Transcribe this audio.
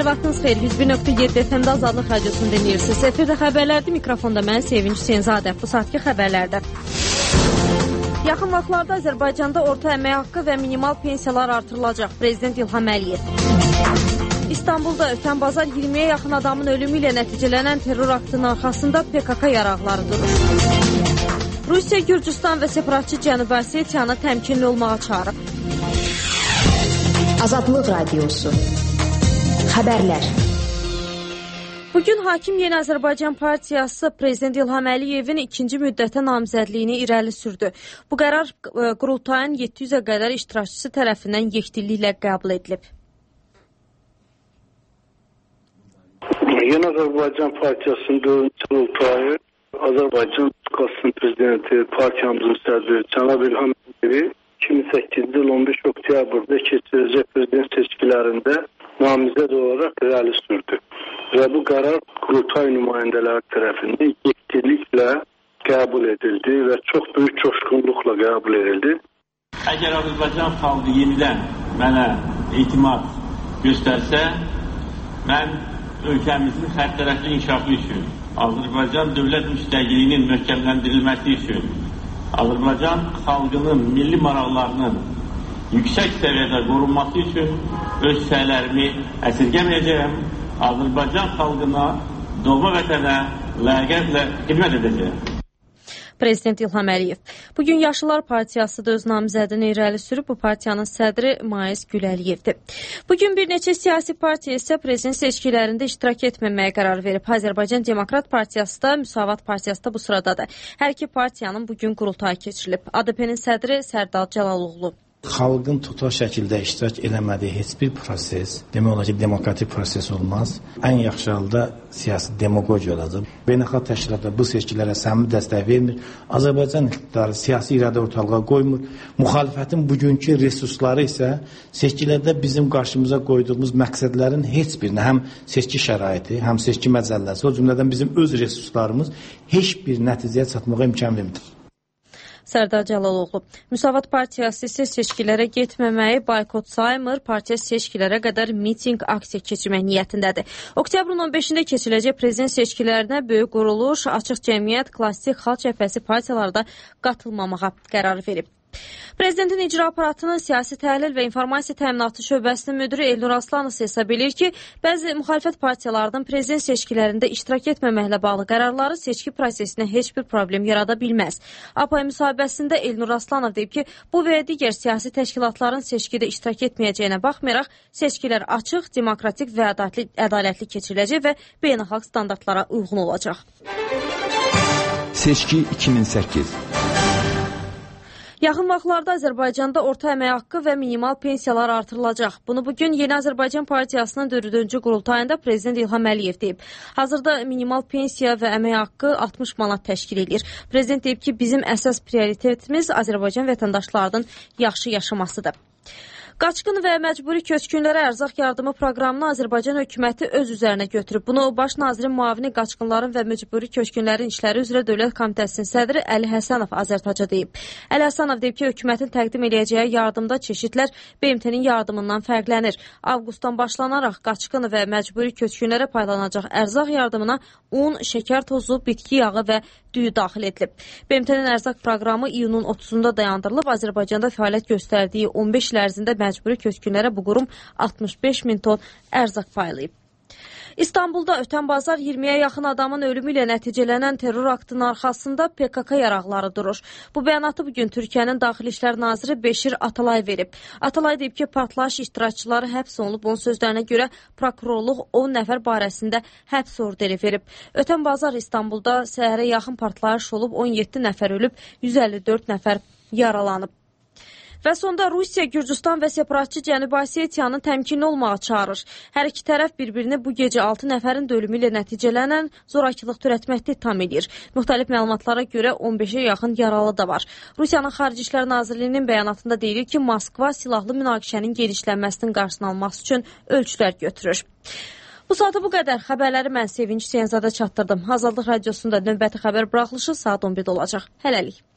Hər vaxtınız xeyir. 101.7 FM-də Azadlıq Radiosunu dinləyirsiniz. Efirdə xəbərlərdir. Mikrofonda mən Sevinç Hüseynzadə. Bu saatki xəbərlərdə. Yaxın vaxtlarda Azərbaycanda orta əmək haqqı və minimal pensiyalar artırılacaq. Prezident İlham Əliyev. İstanbulda ötən bazar 20-yə yaxın adamın ölümü ilə nəticələnən terror aktının arxasında PKK yaraqları durur. Rusiya, Gürcüstan və separatçı Cənubi Osetiyanı təmkinli olmağa çağırıb. Azadlıq Radiosu. Xəbərlər. Bugün Hakim Yeni Azərbaycan Partiyası Prezident İlham Əliyevin ikinci müddətə namizədliyini irəli sürdü. Bu qərar qurultayın 700-ə qədər iştirakçısı tərəfindən yekdilliklə qəbul edilib. Yeni Azərbaycan Partiyasının 4-cü qurultayı Azərbaycan Respublikasının Prezidenti, partiyamızın sədri Cənab İlham Əliyevi 2008-ci il 15 oktyabrda keçiriləcək prezident seçkilərində namizəd olaraq irəli sürdü. Və bu qərar qurultay nümayəndələri tərəfindən yekdilliklə qəbul edildi və çox böyük coşqunluqla qəbul edildi. Əgər Azərbaycan xalqı yenidən mənə etimad göstərsə, mən ölkəmizin hərtərəfli inkişafı üçün, Azərbaycan dövlət müstəqilliyinin möhkəmləndirilməsi üçün, Azərbaycan xalqının milli maraqlarının yüksək səviyyədə qorunması üçün öz səylərimi əsirgəməyəcəyəm. Azərbaycan xalqına, doğma vətənə ləyaqətlə xidmət edəcəyəm. Prezident İlham Əliyev. Bugün Yaşlılar Partiyası da öz namizədini irəli sürüb. Bu partiyanın sədri Mais Güləliyevdir. Bugün bir neçə siyasi partiya isə prezident seçkilərində iştirak etməməyə qərar verib. Azərbaycan Demokrat Partiyası da, Müsavat Partiyası da bu sıradadır. Hər iki partiyanın bugün qurultayı keçirilib. ADP-nin sədri Sərdar Cəlaloğlu. Xalqın total şəkildə iştirak eləmədiyi heç bir proses, demək olar ki, demokratik proses olmaz. Ən yaxşı halda siyasi demagogiya olacaq. Beynəlxalq təşkilatlar bu seçkilərə səmimi dəstək vermir. Azərbaycan iqtidarı siyasi iradə ortalığa qoymur. Müxalifətin bugünkü resursları isə seçkilərdə bizim qarşımıza qoyduğumuz məqsədlərin heç birinə, həm seçki şəraiti, həm seçki məcəlləsi, o cümlədən bizim öz resurslarımız heç bir nəticəyə çatmağa imkan vermir. Sərdar Cəlaloğlu. Müsavat Partiyası isə seçkilərə getməməyi boykot saymır. Partiya seçkilərə qədər miting, aksiya keçirmək niyyətindədir. Oktyabrın 15-də keçiriləcək prezident seçkilərinə böyük quruluş, açıq cəmiyyət, klassik xalq cəbhəsi partiyalarda qatılmamağa qərar verib. Prezidentin icra aparatının siyasi təhlil və informasiya təminatı şöbəsinin müdiri Elnur Aslanov hesab edir ki, bəzi müxalifət partiyalarının prezident seçkilərində iştirak etməməklə bağlı qərarları seçki prosesinə heç bir problem yarada bilməz. APAY müsahibəsində Elnur Aslanov deyib ki, bu və digər siyasi təşkilatların seçkidə iştirak etməyəcəyinə baxmayaraq, seçkilər açıq, demokratik və ədalətli keçiriləcək və beynəlxalq standartlara uyğun olacaq. Seçki 2008. Yaxın vaxtlarda Azərbaycanda orta əmək haqqı və minimal pensiyalar artırılacaq. Bunu bugün Yeni Azərbaycan Partiyasının 4-cü qurultayında Prezident İlham Əliyev deyib. Hazırda minimal pensiya və əmək haqqı 60 manat təşkil edir. Prezident deyib ki, bizim əsas prioritetimiz Azərbaycan vətəndaşlarının yaxşı yaşamasıdır. Qaçqın və məcburi köçkünlərə ərzaq yardımı proqramını Azərbaycan hökuməti öz üzərinə götürüb. Bunu Baş nazirin müavini qaçqınların və məcburi köçkünlərin işləri üzrə Dövlət Komitəsinin sədri Əli Həsənov Azərtaca deyib. Əli Həsənov deyib ki, hökumətin təqdim edəcəyi yardımda çeşidlər BMT-nin yardımından fərqlənir. Avqustdan başlanaraq qaçqın və məcburi köçkünlərə paylanacaq ərzaq yardımına un, şəkər tozu, bitki yağı və düyü daxil edilib. BMT-nin ərzaq proqramı iyunun 30-da dayandırılıb. Azərbaycanda fəaliyyət göstərdiyi 15 il ərzində məcburi köçkünlərə bu qurum 65 min ton ərzaq paylayıb. İstanbulda ötən bazar 20-yə yaxın adamın ölümü ilə nəticələnən terror aktının arxasında PKK yaraqları durur. Bu bəyanatı bugün Türkiyənin Daxili İşlər Naziri Beşir Atalay verib. Atalay deyib ki, partlayış iştirakçıları həbs olunub. Onun sözlərinə görə prokurorluq 10 nəfər barəsində həbs orderi verib. Ötən bazar İstanbulda səhərə yaxın partlayış olub, 17 nəfər ölüb, 154 nəfər yaralanıb. Və sonda Rusiya, Gürcüstan və separatçı Cənubi Osetiyanı təmkinli olmağa çağırır. Hər iki tərəf bir-birini bu gecə 6 nəfərin də ölümü ilə nəticələnən zorakılıq törətməkdə ittiham edir. Müxtəlif məlumatlara görə 15-ə yaxın yaralı da var. Rusiyanın Xarici İşlər Nazirliyinin bəyanatında deyilir ki, Moskva silahlı münaqişənin genişlənməsinin qarşısını alması üçün ölçülər götürür. Bu saata bu qədər. Xəbərləri mən Sevinç Hüseynzadə çatdırdım. Azadlıq Radiosunda növbəti xəbər buraxılışı saat 11-də olacaq. Hələlik.